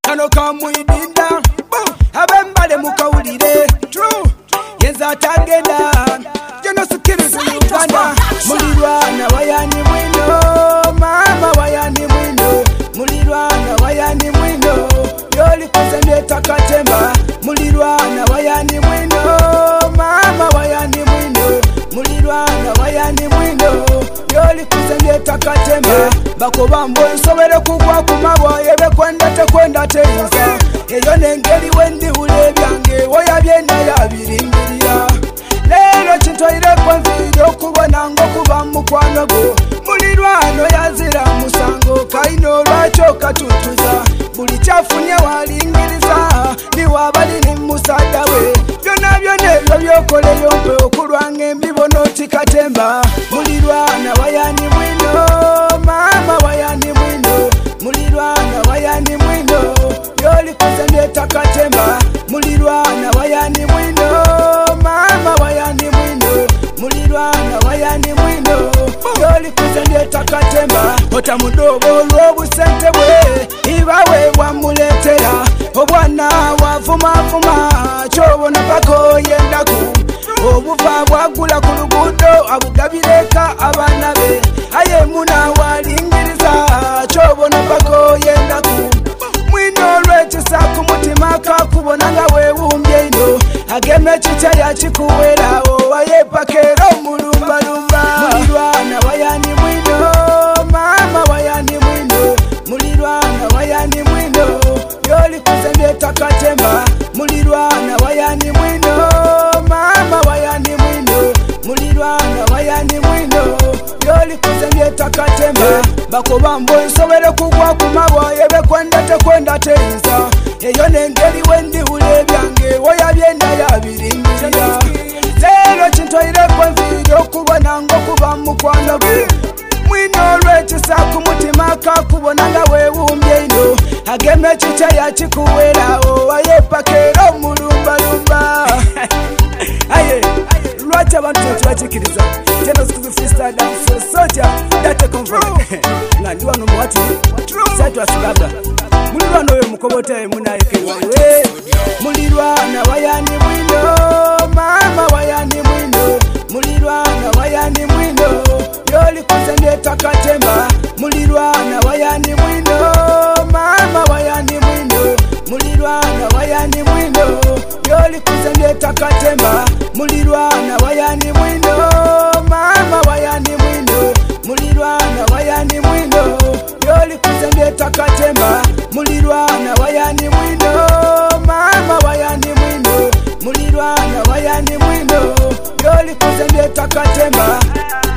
kano kamwidinda abembale mukawulire true yenza atagenda jono sikiriza Uganda mulirwana wayani mwino mama wayani mwino mulirwana wayani mwino yoli kuzende takatemba mulirwana wayani mwino mama wayani mwino mulirwana wayani mwino yoli kuzende takatemba bakobambo nsobere kugwa kumabwa yebekwenda tekwenda teyinza eyo nengeri wendi ulebyange woyabye nayabiringirira lero kintoire konfide okubona ngokuba mukwano gwo mulirwano yazira musango kaino lwakyo katutuza buli kyafunye walingiriza niwabali ni musada we byonna byonna ebyo byokoleyo mpe okulwanga embibono tikatemba mulirwana wayani mwino mama wayani mwino mulirwana wayani mwino yoli kuzende takatemba mulirwana wayani mwino mama wayani mwino mulirwana wayani mwino yoli kuzende takatemba otamudobo olw'obusente bwe ibawe bwamuletera obwana wavumavuma kyobona pako yendaku obuva bwagula ku luguudo abugabireka abaana be aye muna walingiriza kyobona pako yendaku mwino olwekisa ku mutima kakubona nga weewumbye ino ageme ekikya yakikuwerawo wayepakera omulumbalumba mulirwana wayani mwino mama wayani mwino mulirwana wayani mwino yoli kuzende takatemba mulirwana wayani mwino mama wayani mwino mulirwana wayani mwino yoli kuzende takatemba bakobambo nsobere kugwa kumabwa yebekwenda tekwenda teyinza eyo nengeri wendi ulebyange woyabye nayabiringirira lero kintoire konfide okubona ngokuba mukwano gwe mwino olwekisa ku mutima kakubona nga weewumbye ino ageme ekikya yakikuwerawo wayepakera omulumbalumba aye lwaki abantu tebakikiriza tena sikuzi freestyle dance soja date convert nga ndi wano muwati satu asigabda mulirwana oyo mukobota munayekewe mulirwana wayani mwino mama wayani mwino mulirwana wayani mwino yoli kuzende takatemba mulirwana wayani mwino mama wayani mwino mulirwana wayani mwino yoli kuzende takatemba mulirwana wayani mwino mama wayani mwino mulirwana wayani mwino yoli kuzende takatemba mulirwana wayani mwino mama wayani mwino mulirwana wayani mwino yoli kuzende takatemba